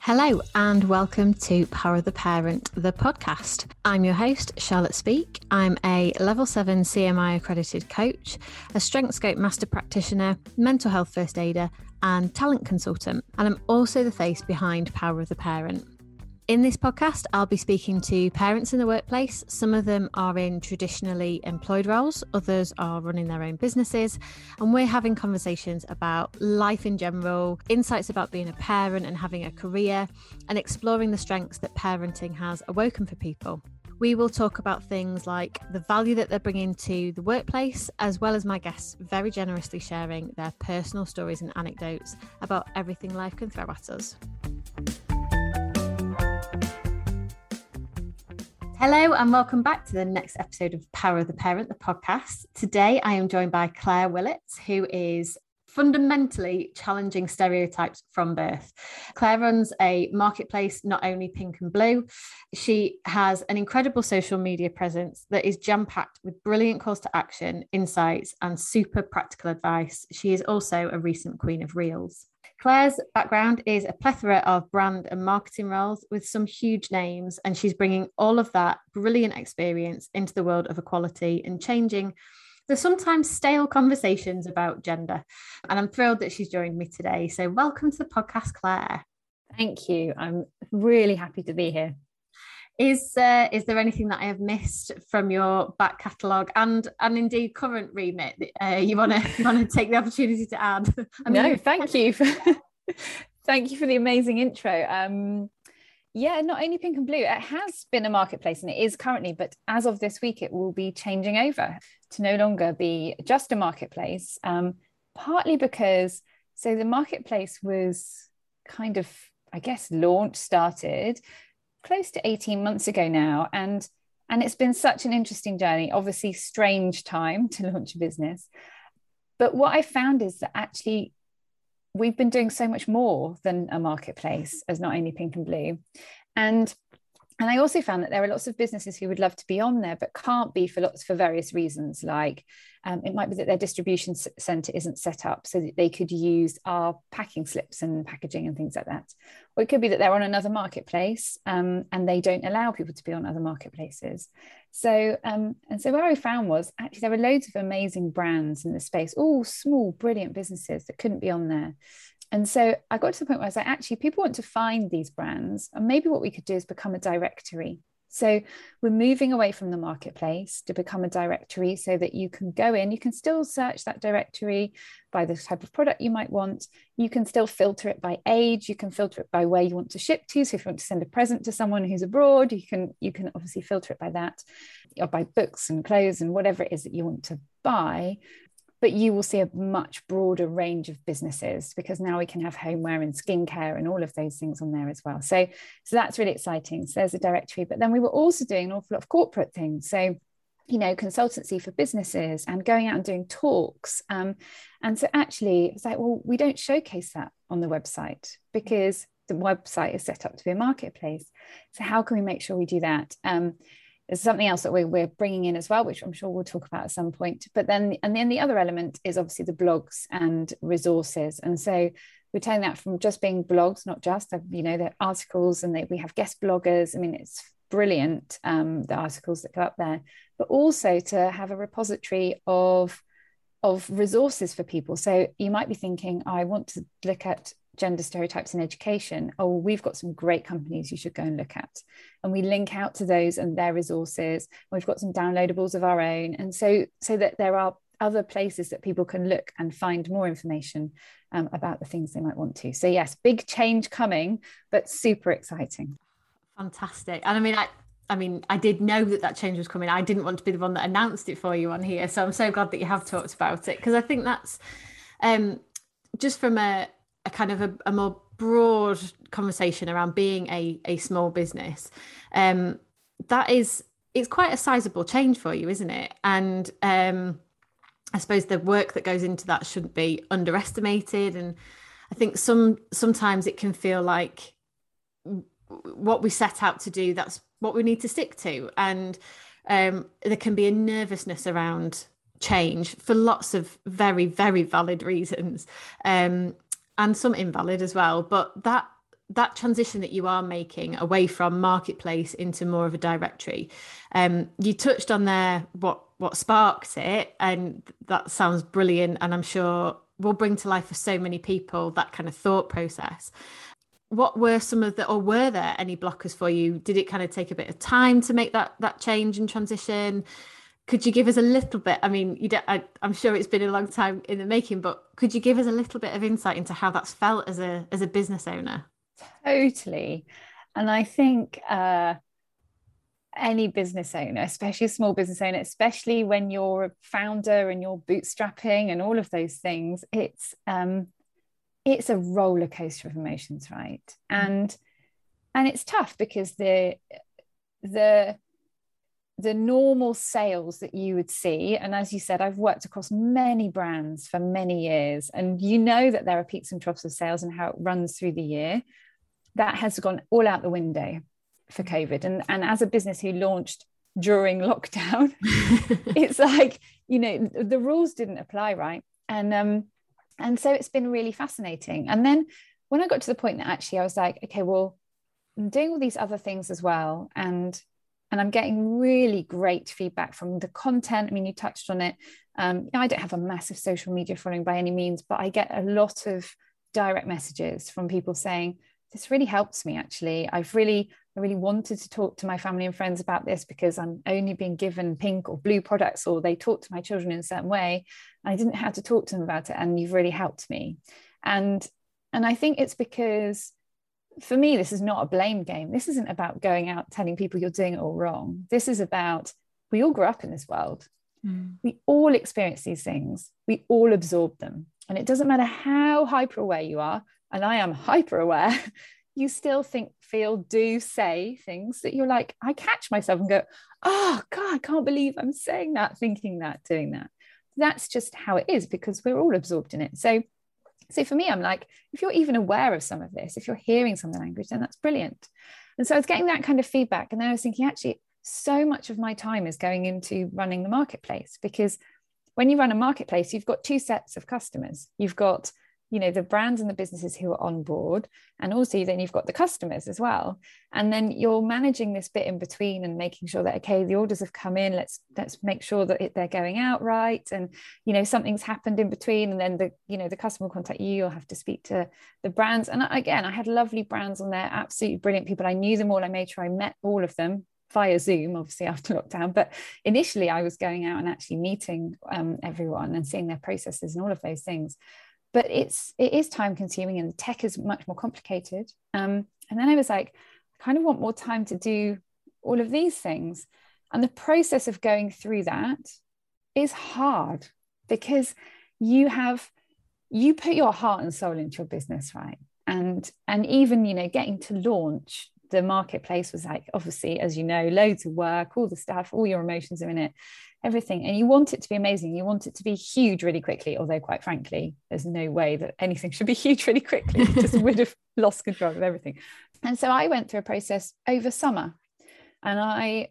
Hello and welcome to Power of the Parent, the podcast. I'm your host, Charlotte Speak. I'm a Level 7 CMI accredited coach, a StrengthScope master practitioner, mental health first aider and talent consultant. And I'm also the face behind Power of the Parent. In this podcast, I'll be speaking to parents in the workplace. Some of them are in traditionally employed roles, others are running their own businesses, and we're having conversations about life in general, insights about being a parent and having a career, and exploring the strengths that parenting has awoken for people. We will talk about things like the value that they're bringing to the workplace, as well as my guests very generously sharing their personal stories and anecdotes about everything life can throw at us. Hello and welcome back to the next episode of Power of the Parent, the podcast. Today I am joined by Claire Willett, who is fundamentally challenging stereotypes from birth. Claire runs a marketplace, Not Only Pink and Blue. She has an incredible social media presence that is jam-packed with brilliant calls to action, insights, and super practical advice. She is also a recent Queen of Reels. Claire's background is a plethora of brand and marketing roles with some huge names, and she's bringing all of that brilliant experience into the world of equality and changing the sometimes stale conversations about gender. And I'm thrilled that she's joined me today. So welcome to the podcast, Claire. Thank you. I'm really happy to be here. Is there anything that I have missed from your back catalogue and indeed current remit that you want to take the opportunity to add? Thank you for the amazing intro. Not Only Pink and Blue. It has been a marketplace and it is currently, but as of this week, it will be changing over to no longer be just a marketplace. Partly because the marketplace was kind of, started close to 18 months ago now. And it's been such an interesting journey, obviously strange time to launch a business. But what I found is that actually we've been doing so much more than a marketplace as Not Only Pink and Blue. And I also found that there are lots of businesses who would love to be on there, but can't be for various reasons. Like it might be that their distribution center isn't set up so that they could use our packing slips and packaging and things like that. Or it could be that they're on another marketplace and they don't allow people to be on other marketplaces. So where I found was actually there were loads of amazing brands in the space, all small, brilliant businesses that couldn't be on there. And so I got to the point where I was like, actually, people want to find these brands. And maybe what we could do is become a directory. So we're moving away from the marketplace to become a directory so that you can go in, you can still search that directory by the type of product you might want. You can still filter it by age. You can filter it by where you want to ship to. So if you want to send a present to someone who's abroad, you can obviously filter it by that, or by books and clothes and whatever it is that you want to buy. But you will see a much broader range of businesses because now we can have homeware and skincare and all of those things on there as well. So that's really exciting. So there's a directory. But then we were also doing an awful lot of corporate things. So, consultancy for businesses and going out and doing talks. And so actually it's like, well, we don't showcase that on the website because the website is set up to be a marketplace. So how can we make sure we do that? There's something else that we're bringing in as well, which I'm sure we'll talk about at some point. But then the other element is obviously the blogs and resources. And so we're turning that from just being blogs, not just, they're articles and we have guest bloggers. I mean, it's brilliant, the articles that go up there, but also to have a repository of resources for people. So you might be thinking, I want to look at gender stereotypes in education. Oh, we've got some great companies you should go and look at. And we link out to those and their resources. We've got some downloadables of our own. And so that there are other places that people can look and find more information about the things they might want to. So yes, big change coming, but super exciting. Fantastic. And I did know that change was coming. I didn't want to be the one that announced it for you on here. So I'm so glad that you have talked about it, because I think that's just from a kind of a more broad conversation around being a small business. It's quite a sizable change for you, isn't it? And I suppose the work that goes into that shouldn't be underestimated. And I think sometimes it can feel like what we set out to do, that's what we need to stick to. And there can be a nervousness around change for lots of very, very valid reasons, and some invalid as well. But that transition that you are making away from marketplace into more of a directory, you touched on there what sparked it, and that sounds brilliant, and I'm sure will bring to life for so many people that kind of thought process. What were some of the, or were there any blockers for you? Did it kind of take a bit of time to make that change and transition? Could you give us a little bit? I mean, I'm sure it's been a long time in the making, but could you give us a little bit of insight into how that's felt as a business owner? Totally. And I think any business owner, especially a small business owner, especially when you're a founder and you're bootstrapping and all of those things, it's a roller coaster of emotions, right? And it's tough because the normal sales that you would see, and as you said, I've worked across many brands for many years, and you know that there are peaks and troughs of sales and how it runs through the year. That has gone all out the window for COVID. And as a business who launched during lockdown, it's like, the rules didn't apply, right? And so it's been really fascinating. And then when I got to the point that actually I was like, okay, well, I'm doing all these other things as well. And I'm getting really great feedback from the content. I mean, you touched on it. I don't have a massive social media following by any means, but I get a lot of direct messages from people saying, this really helps me, actually. I really wanted to talk to my family and friends about this because I'm only being given pink or blue products, or they talk to my children in a certain way. I didn't have to talk to them about it, and you've really helped me. And I think it's because, for me, this is not a blame game. This isn't about going out telling people you're doing it all wrong. This is about, we all grew up in this world. We all experience these things. We all absorb them. And it doesn't matter how hyper aware you are, and I am hyper aware, you still think, feel, do, say things that you're like, I catch myself and go, oh God, I can't believe I'm saying that, thinking that, doing that. That's just how it is, because we're all absorbed in it. So for me, I'm like, if you're even aware of some of this, if you're hearing some of the language, then that's brilliant. And so I was getting that kind of feedback. And then I was thinking, actually, so much of my time is going into running the marketplace, because when you run a marketplace, you've got two sets of customers. You've got, the brands and the businesses who are on board, and also then you've got the customers as well. And then you're managing this bit in between and making sure that, okay, the orders have come in, let's make sure that they're going out right. And, something's happened in between, and then the customer will contact you, you'll have to speak to the brands. And again, I had lovely brands on there, absolutely brilliant people. I knew them all. I made sure I met all of them via Zoom, obviously after lockdown. But initially I was going out and actually meeting everyone and seeing their processes and all of those things. But it is time consuming, and the tech is much more complicated. And then I was like, I kind of want more time to do all of these things. And the process of going through that is hard, because you put your heart and soul into your business, right? And even, getting to launch the marketplace was like, obviously, as you know, loads of work, all the stuff, all your emotions are in it, everything. And you want it to be amazing. You want it to be huge really quickly, although quite frankly, there's no way that anything should be huge really quickly. Just would have lost control of everything. And so I went through a process over summer, and I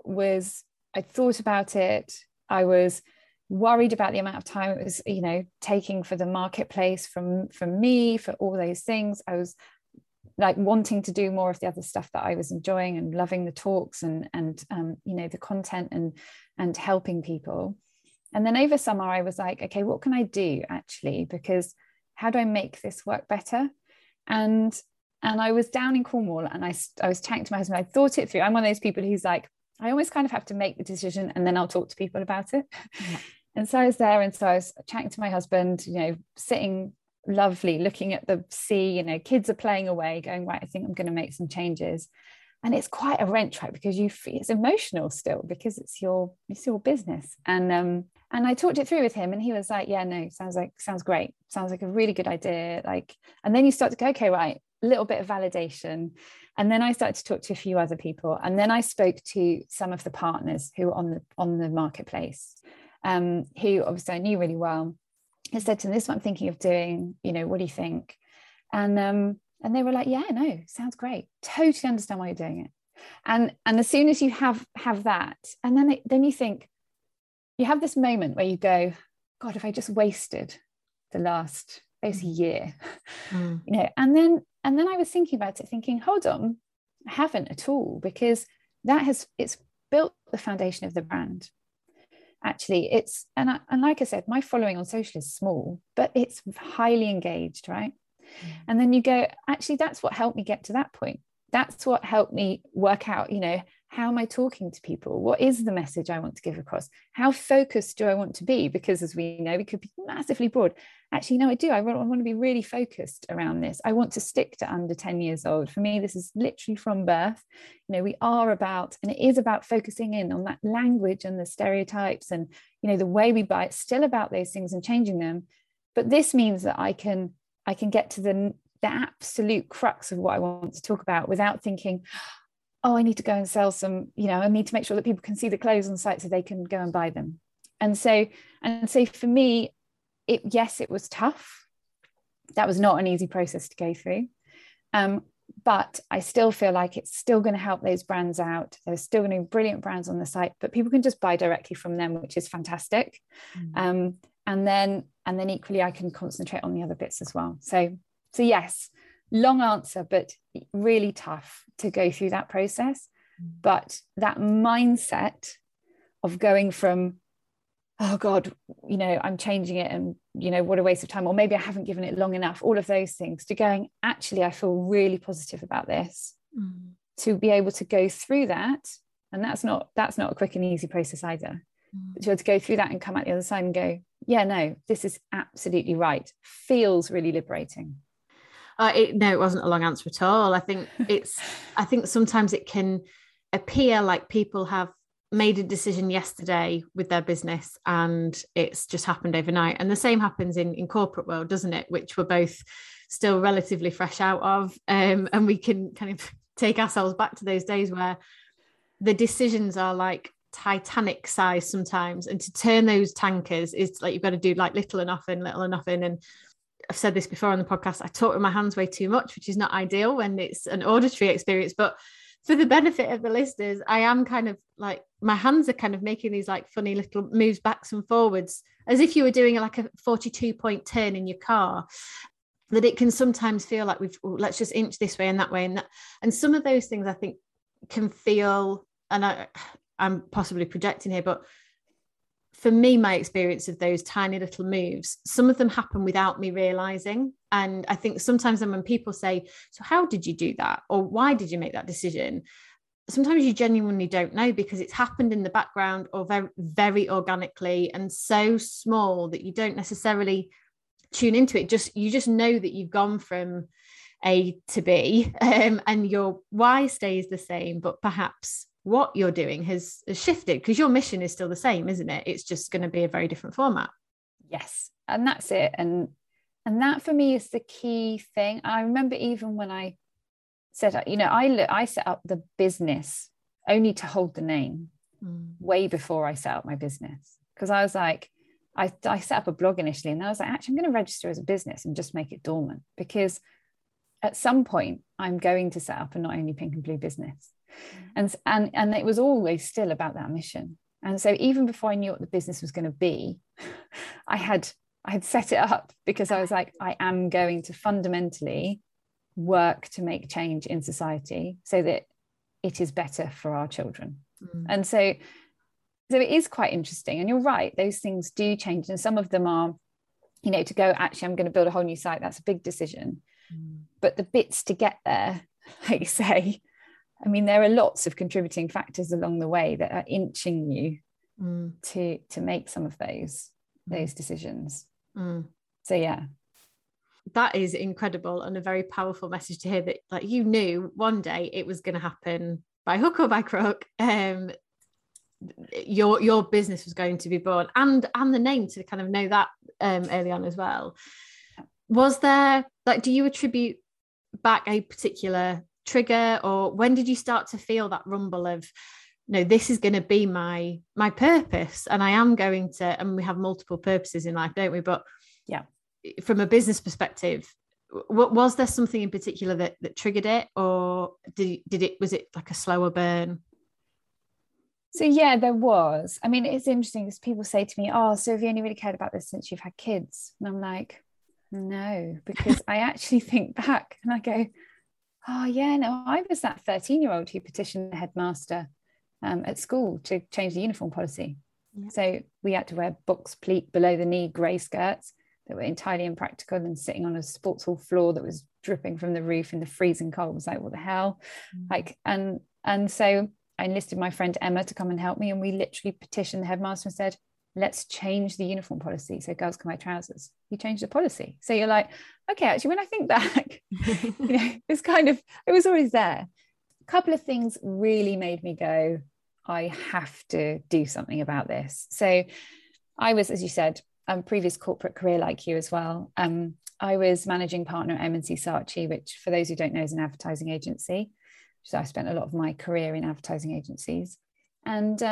thought about it. I was worried about the amount of time it was, taking for the marketplace from me, for all those things. I was like wanting to do more of the other stuff that I was enjoying and loving, the talks and the content and helping people. And then over summer I was like, okay, what can I do actually, because how do I make this work better? And I was down in Cornwall, and I was chatting to my husband. I thought it through. I'm one of those people who's like, I always kind of have to make the decision and then I'll talk to people about it. Yeah. And so I was there, and so I was chatting to my husband, sitting lovely, looking at the sea, kids are playing away, going, right, I think I'm going to make some changes. And it's quite a wrench, right? Because it's emotional still, because it's your business. And I talked it through with him, and he was like, yeah, no, sounds great. Sounds like a really good idea. And then you start to go, okay, right, a little bit of validation. And then I started to talk to a few other people. And then I spoke to some of the partners who were on the marketplace, who obviously I knew really well. I said to them, this is what I'm thinking of doing, what do you think? And they were like, yeah, no, sounds great. Totally understand why you're doing it. And as soon as you have that, and then you think, you have this moment where you go, God, if I just wasted the last basically year, and then And then I was thinking about it, thinking, hold on, I haven't at all, because it's built the foundation of the brand. Actually, and like I said, my following on social is small, but it's highly engaged, right? And then you go, actually, that's what helped me get to that point. That's what helped me work out, how am I talking to people? What is the message I want to give across? How focused do I want to be? Because as we know, we could be massively broad. Actually, no, I do. I want to be really focused around this. I want to stick to under 10 years old. For me, this is literally from birth. We are about, and it is about focusing in on that language and the stereotypes and, the way we buy. It's still about those things and changing them. But this means that I can get to the absolute crux of what I want to talk about without thinking, oh, I need to go and sell some, I need to make sure that people can see the clothes on site so they can go and buy them. And so for me, it was tough. That was not an easy process to go through. But I still feel like it's still going to help those brands out. There's still going to be brilliant brands on the site, but people can just buy directly from them, which is fantastic. And then equally, I can concentrate on the other bits as well. So yes, long answer, but really tough to go through that process. But that mindset of going from, oh God, I'm changing it and, what a waste of time, or maybe I haven't given it long enough, all of those things, to going, actually, I feel really positive about this, to be able to go through that. And that's not a quick and easy process either. But to be able to go through that and come out the other side and go, yeah, no, this is absolutely right, feels really liberating. No, it wasn't a long answer at all. I think sometimes it can appear like people have made a decision yesterday with their business and it's just happened overnight. And the same happens in corporate world, doesn't it? Which we're both still relatively fresh out of. And we can kind of take ourselves back to those days where the decisions are like Titanic size sometimes. And to turn those tankers is like, you've got to do like little and often. And I've said this before on the podcast, I talk with my hands way too much, which is not ideal when it's an auditory experience. But for the benefit of the listeners, I am kind of like, my hands are kind of making these like funny little moves backs and forwards, as if you were doing like a 42-point turn in your car, that it can sometimes feel like let's just inch this way and that way. And some of those things I think can feel, and I'm possibly projecting here, but for me, my experience of those tiny little moves, some of them happen without me realizing. And I think sometimes when people say, so how did you do that? Or why did you make that decision? Sometimes you genuinely don't know, because it's happened in the background or very, very organically and so small that you don't necessarily tune into it. You just know that you've gone from A to B, and your why stays the same, but perhaps what you're doing has shifted, because your mission is still the same, isn't it? It's just going to be a very different format. Yes, and that's it. And that for me is the key thing. I remember even when I set up, I set up the business only to hold the name way before I set up my business, because I was like, I set up a blog initially, and I was like, actually, I'm going to register as a business and just make it dormant, because at some point I'm going to set up a Not Only Pink and Blue business. And it was always still about that mission. And so even before I knew what the business was going to be, I had set it up, because I was like, I am going to fundamentally work to make change in society so that it is better for our children. And so it is quite interesting. And you're right, those things do change. And some of them are, to go, actually, I'm going to build a whole new site. That's a big decision. But the bits to get there, like you say, I mean, there are lots of contributing factors along the way that are inching you to make some of those decisions. So yeah, that is incredible and a very powerful message to hear, that like you knew one day it was going to happen by hook or by crook. Your business was going to be born, and the name, to kind of know that early on as well. Was there, like, do you attribute back a particular trigger, or when did you start to feel that rumble of, no, this is going to be my purpose, and I am going to, and we have multiple purposes in life, don't we? But yeah, from a business perspective, was there something in particular that triggered it, or was it like a slower burn? So yeah, there was. I mean, it's interesting because people say to me, oh, so have you only really cared about this since you've had kids? And I'm like, No, because I actually think back and I go, oh yeah, no, I was that 13-year-old who petitioned the headmaster at school to change the uniform policy. Yeah. So we had to wear box pleat below the knee grey skirts that were entirely impractical, and sitting on a sports hall floor that was dripping from the roof in the freezing cold. It was like, what the hell? Like, and so I enlisted my friend Emma to come and help me, and we literally petitioned the headmaster and said, let's change the uniform policy so girls can wear trousers. He changed the policy. So you're like, okay, actually, when I think back, it's kind of, it was always there. A couple of things really made me go, I have to do something about this. So I was, as you said, a previous corporate career like you as well. I was managing partner at M&C Saatchi, which for those who don't know is an advertising agency. So I spent a lot of my career in advertising agencies. And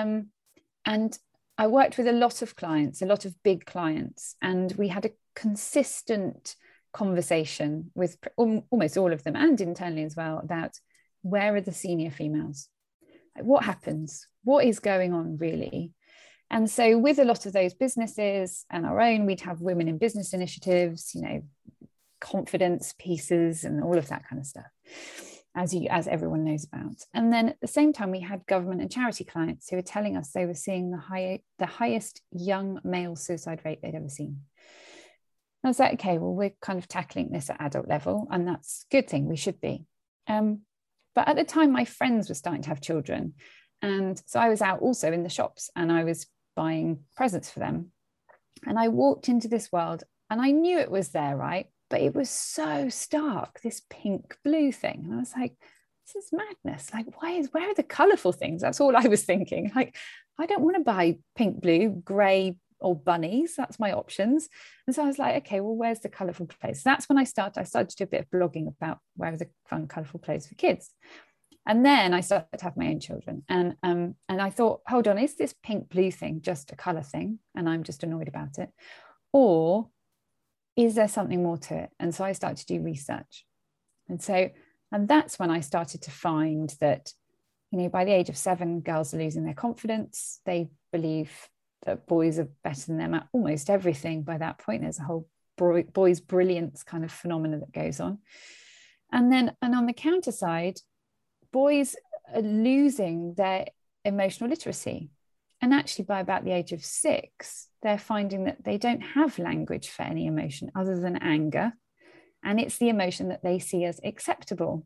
I worked with a lot of clients, a lot of big clients, and we had a consistent conversation with almost all of them, and internally as well, about where are the senior females? Like, what happens? What is going on really? And so with a lot of those businesses and our own, we'd have women in business initiatives, confidence pieces and all of that kind of stuff, as everyone knows about. And then at the same time, we had government and charity clients who were telling us they were seeing the highest young male suicide rate they'd ever seen. And I was like, okay, well, we're kind of tackling this at adult level, and that's a good thing, we should be. But at the time, my friends were starting to have children. And so I was out also in the shops, and I was buying presents for them. And I walked into this world, and I knew it was there, right? But it was so stark, this pink blue thing. And I was like, this is madness. Like, where are the colorful things? That's all I was thinking. Like, I don't want to buy pink, blue, gray, or bunnies. That's my options. And so I was like, okay, well, where's the colorful place? That's when I started to do a bit of blogging about where are the fun, colorful places for kids. And then I started to have my own children. And I thought, hold on, is this pink blue thing just a color thing and I'm just annoyed about it? Or is there something more to it? And so I started to do research. And that's when I started to find that, by the age of 7, girls are losing their confidence. They believe that boys are better than them at almost everything by that point. There's a whole boys' brilliance kind of phenomena that goes on. And on the counter side, boys are losing their emotional literacy. And actually, by about the age of 6, they're finding that they don't have language for any emotion other than anger. And it's the emotion that they see as acceptable.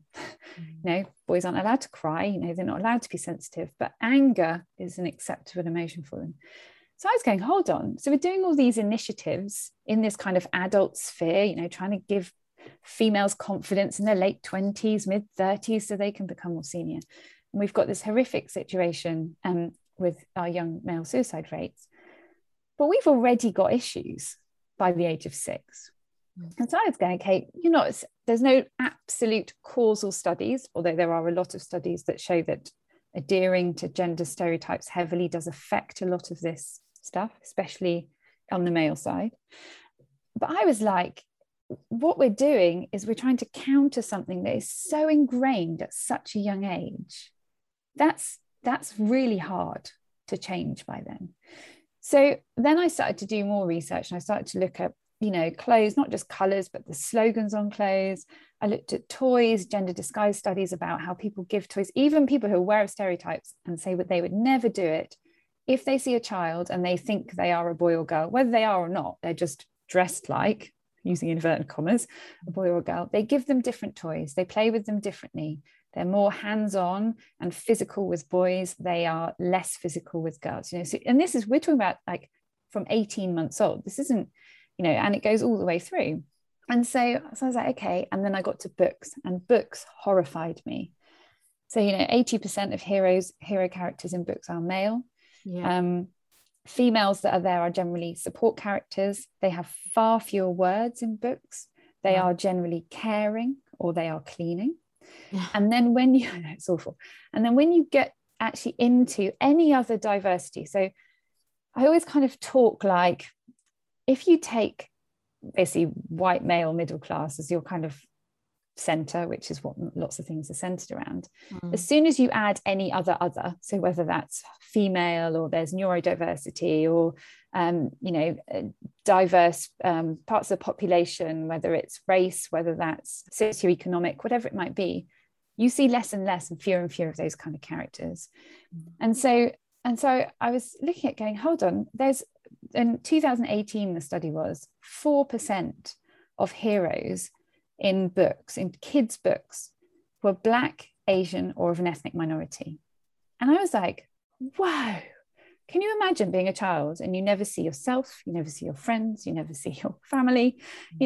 Boys aren't allowed to cry, they're not allowed to be sensitive, but anger is an acceptable emotion for them. So I was going, hold on. So we're doing all these initiatives in this kind of adult sphere, trying to give females confidence in their late 20s, mid 30s, so they can become more senior. And we've got this horrific situation with our young male suicide rates, but we've already got issues by the age of 6. And so I was going, okay, there's no absolute causal studies, although there are a lot of studies that show that adhering to gender stereotypes heavily does affect a lot of this stuff, especially on the male side. But I was like, what we're doing is we're trying to counter something that is so ingrained at such a young age. That's really hard to change by then. So then I started to do more research, and I started to look at, clothes, not just colors, but the slogans on clothes. I looked at toys, gender disguise studies about how people give toys, even people who are aware of stereotypes and say that they would never do it. If they see a child and they think they are a boy or girl, whether they are or not, they're just dressed like, using inverted commas, a boy or a girl, they give them different toys. They play with them differently. They're more hands-on and physical with boys. They are less physical with girls. So, and we're talking about like from 18 months old. This isn't, and it goes all the way through. And so I was like, okay. And then I got to books, and books horrified me. So, 80% of hero characters in books are male. Yeah. Females that are there are generally support characters. They have far fewer words in books. They are generally caring, or they are cleaning. Yeah. And then it's awful. And then when you get actually into any other diversity, so I always kind of talk like, if you take basically white male middle class as your kind of center, which is what lots of things are centered around. As soon as you add any other, so whether that's female or there's neurodiversity or diverse parts of the population, whether it's race, whether that's socioeconomic, whatever it might be, you see less and less and fewer of those kind of characters. And so I was looking at going, hold on, in 2018 the study was 4% of heroes in books, in kids' books, were Black, Asian, or of an ethnic minority. And I was like, wow, can you imagine being a child and you never see yourself, you never see your friends, you never see your family?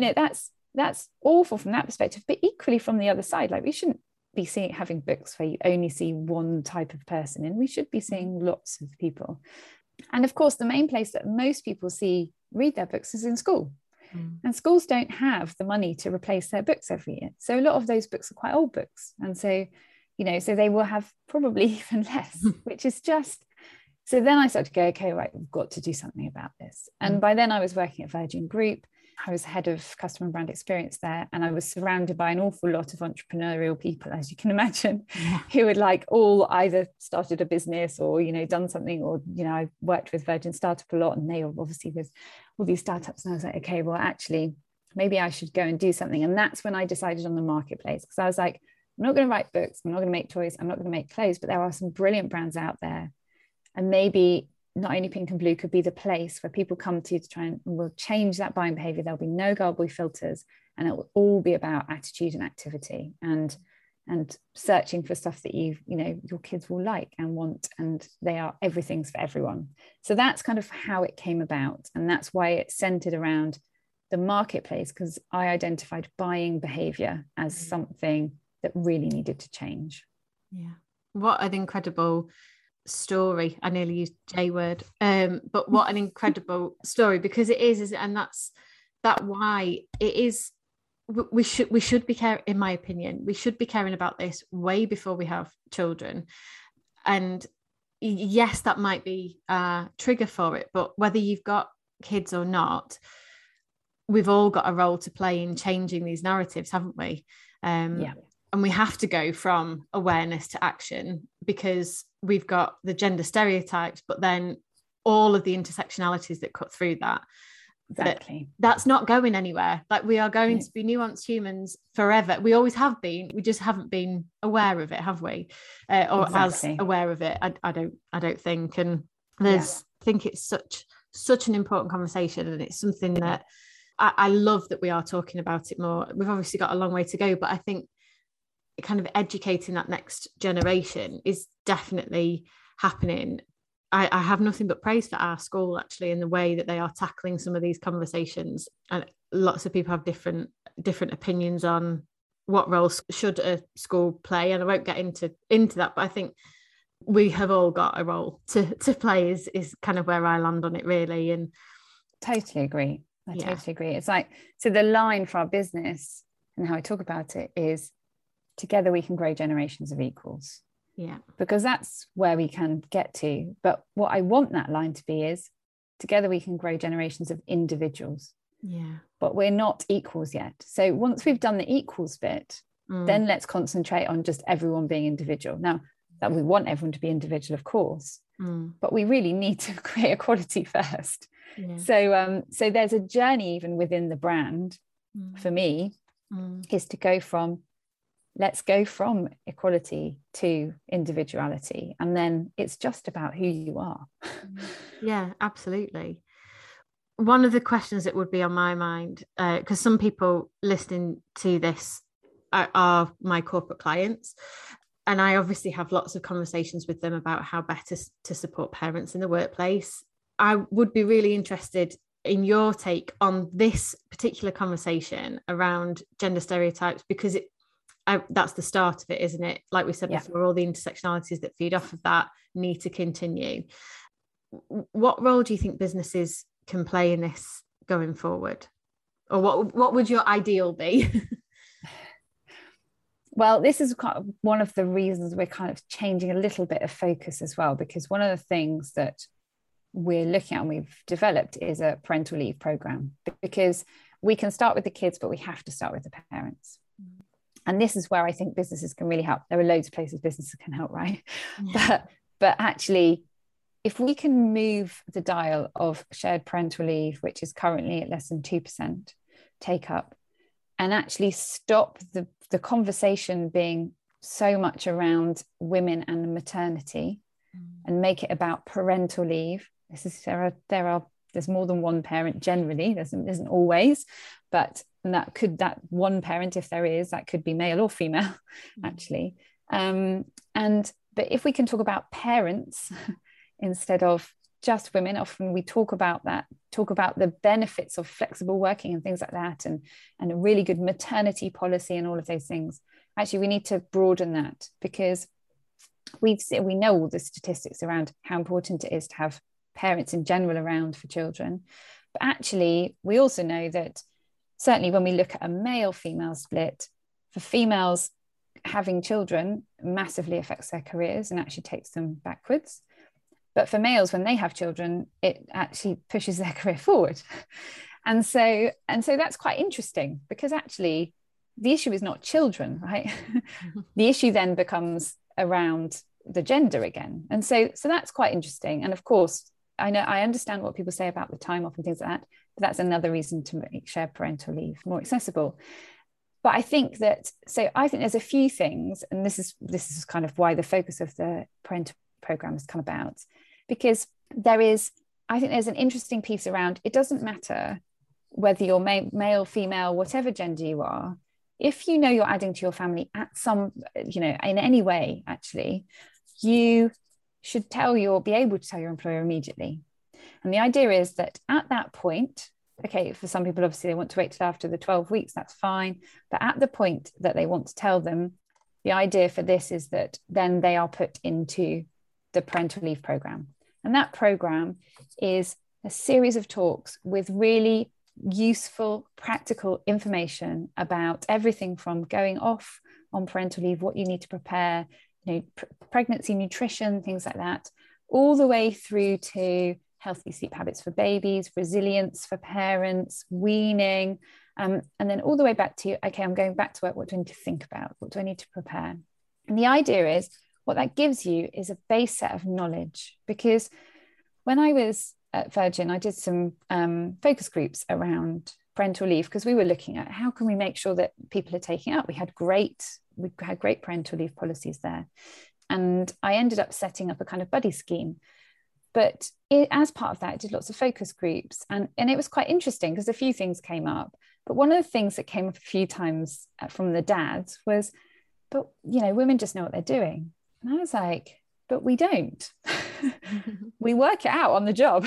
That's awful from that perspective, but equally from the other side, like we shouldn't be having books where you only see one type of person, and we should be seeing lots of people. And of course, the main place that most people read their books is in school. And schools don't have the money to replace their books every year. So a lot of those books are quite old books. And so, so they will have probably even less, which is just, so then I started to go, okay, right, we've got to do something about this. And by then I was working at Virgin Group. I was head of customer and brand experience there. And I was surrounded by an awful lot of entrepreneurial people, as you can imagine, who had all either started a business or, done something, or, I worked with Virgin Startup a lot, and they were obviously with all these startups. And I was like, okay, well, actually, maybe I should go and do something. And that's when I decided on the marketplace, because I was like, I'm not going to write books, I'm not going to make toys, I'm not going to make clothes, but there are some brilliant brands out there. And maybe not only Pink and Blue could be the place where people come to try and will change that buying behavior. There'll be no girl boy filters, and it will all be about attitude and activity and searching for stuff that your kids will like and want, and everything's for everyone. So that's kind of how it came about, and that's why it's centered around the marketplace, because I identified buying behavior as something that really needed to change. Yeah, what an incredible story. I nearly used J word, but what an incredible story, because it is, and that's why it is. We should be caring, in my opinion, we should be caring about this way before we have children. And yes, that might be a trigger for it, but whether you've got kids or not, we've all got a role to play in changing these narratives, haven't we? And we have to go from awareness to action, because we've got the gender stereotypes, but then all of the intersectionalities that cut through that. Exactly. That's not going anywhere. Like, we are going to be nuanced humans forever. We always have been. We just haven't been aware of it, have we? Or as aware of it. I don't think. And I think it's such an important conversation, and it's something that I love that we are talking about it more. We've obviously got a long way to go, but I think kind of educating that next generation is definitely happening. I have nothing but praise for our school, actually, in the way that they are tackling some of these conversations. And lots of people have different opinions on what role should a school play, and I won't get into that, but I think we have all got a role to play is kind of where I land on it, really. And totally agree. I totally agree. It's like, so the line for our business and how I talk about it is, together we can grow generations of equals. Yeah, because that's where we can get to. But what I want that line to be is, together we can grow generations of individuals. Yeah, but we're not equals yet. So once we've done the equals bit, then let's concentrate on just everyone being individual. Now, that we want everyone to be individual, of course, but we really need to create equality first. Yeah. So there's a journey even within the brand for me is to go from, let's go from equality to individuality. And then it's just about who you are. Yeah, absolutely. One of the questions that would be on my mind, because some people listening to this are my corporate clients, and I obviously have lots of conversations with them about how better to support parents in the workplace. I would be really interested in your take on this particular conversation around gender stereotypes, because that's the start of it, isn't it? Like we said before, all the intersectionalities that feed off of that need to continue. What role do you think businesses can play in this going forward? Or what would your ideal be? Well, this is kind of one of the reasons we're kind of changing a little bit of focus as well, because one of the things that we're looking at and we've developed is a parental leave program, because we can start with the kids, but we have to start with the parents. And this is where I think businesses can really help. There are loads of places businesses can help, right? Yeah. But actually, if we can move the dial of shared parental leave, which is currently at less than 2% take up, and actually stop the conversation being so much around women and maternity, and make it about parental leave. There's more than one parent generally. There isn't always, but that one parent, if there is, that could be male or female, actually. But if we can talk about parents instead of just women, often we talk about the benefits of flexible working and things like that, and a really good maternity policy and all of those things. Actually, we need to broaden that, because we know all the statistics around how important it is to have parents in general around for children. But actually, we also know that certainly when we look at a male-female split, for females, having children massively affects their careers and actually takes them backwards. But for males, when they have children, it actually pushes their career forward. And so that's quite interesting, because actually the issue is not children, right? The issue then becomes around the gender again. And so that's quite interesting. And of course, I understand what people say about the time off and things like that, but that's another reason to make shared parental leave more accessible. But I think there's a few things, and this is kind of why the focus of the parental program has come about, because I think there's an interesting piece around, it doesn't matter whether you're male, female, whatever gender you are, if you know you're adding to your family at some, in any way, actually, you should be able to tell your employer immediately. And the idea is that at that point, okay, for some people, obviously, they want to wait till after the 12 weeks, that's fine. But at the point that they want to tell them, the idea for this is that then they are put into the parental leave program. And that program is a series of talks with really useful, practical information about everything from going off on parental leave, what you need to prepare, pregnancy, nutrition, things like that, all the way through to healthy sleep habits for babies, resilience for parents, weaning, and then all the way back to, okay, I'm going back to work. What do I need to think about? What do I need to prepare? And the idea is, what that gives you is a base set of knowledge. Because when I was at Virgin, I did some focus groups around parental leave, because we were looking at how can we make sure that people are taking up. We had great parental leave policies there. And I ended up setting up a kind of buddy scheme. But as part of that, I did lots of focus groups. And it was quite interesting, because a few things came up. But one of the things that came up a few times from the dads was, but, women just know what they're doing. And I was like, but we don't. We work it out on the job.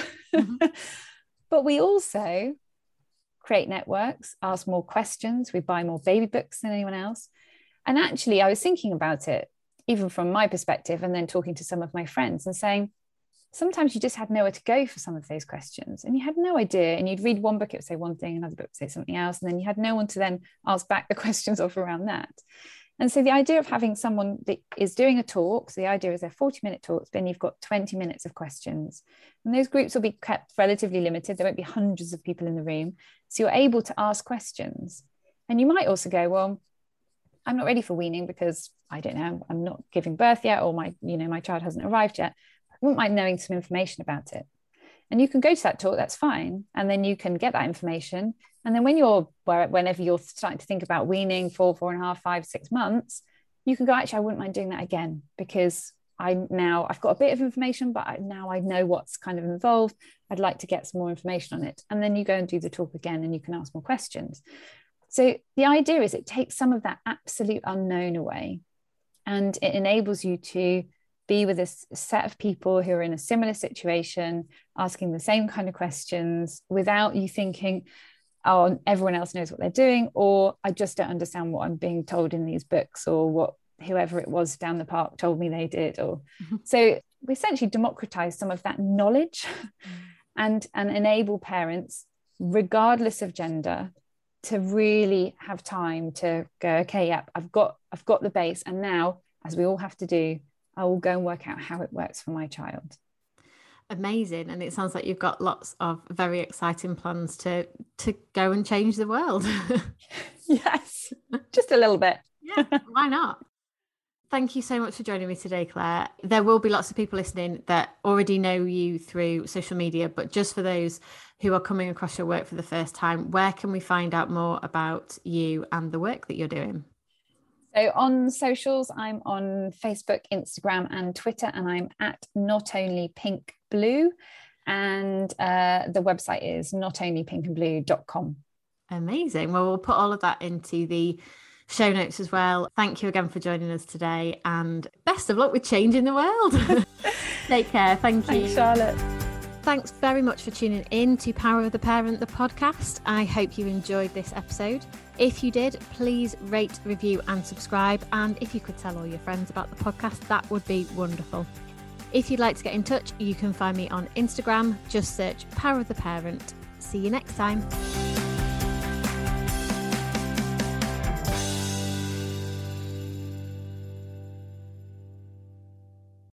But we also create networks, ask more questions. We buy more baby books than anyone else. And actually, I was thinking about it, even from my perspective, and then talking to some of my friends and saying, sometimes you just had nowhere to go for some of those questions, and you had no idea. And you'd read one book, it would say one thing, another book would say something else. And then you had no one to then ask back the questions off around that. And so the idea of having someone that is doing a talk, so the idea is they're 40-minute talks, then you've got 20 minutes of questions. And those groups will be kept relatively limited. There won't be hundreds of people in the room. So you're able to ask questions. And you might also go, well, I'm not ready for weaning because I don't know, I'm not giving birth yet, or my child hasn't arrived yet. I wouldn't mind knowing some information about it. And you can go to that talk, that's fine. And then you can get that information. And then whenever you're starting to think about weaning 4.5, 5, 6 months, you can go, actually, I wouldn't mind doing that again, because I've got a bit of information, but now I know what's kind of involved. I'd like to get some more information on it. And then you go and do the talk again, and you can ask more questions. So the idea is it takes some of that absolute unknown away, and it enables you to be with a set of people who are in a similar situation, asking the same kind of questions without you thinking, oh, everyone else knows what they're doing, or I just don't understand what I'm being told in these books, or what whoever it was down the park told me they did. So we essentially democratize some of that knowledge and enable parents, regardless of gender, to really have time to go, okay, yeah, I've got the base, and now, as we all have to do, I will go and work out how it works for my child. Amazing. And it sounds like you've got lots of very exciting plans to go and change the world. Yes, just a little bit. Yeah, why not? Thank you so much for joining me today, Claire. There will be lots of people listening that already know you through social media, but just for those who are coming across your work for the first time, where can we find out more about you and the work that you're doing? So on socials, I'm on Facebook, Instagram and Twitter, and I'm at Not Only Pink Blue. And the website is notonlypinkandblue.com. Amazing. Well, we'll put all of that into the show notes as well. Thank you again for joining us today, and best of luck with changing the world. Take care. Thank you. Thanks, Charlotte. Thanks very much for tuning in to Power of the Parent, the podcast. I hope you enjoyed this episode. If you did, please rate, review and subscribe. And if you could tell all your friends about the podcast, that would be wonderful. If you'd like to get in touch, you can find me on Instagram. Just search Power of the Parent. See you next time.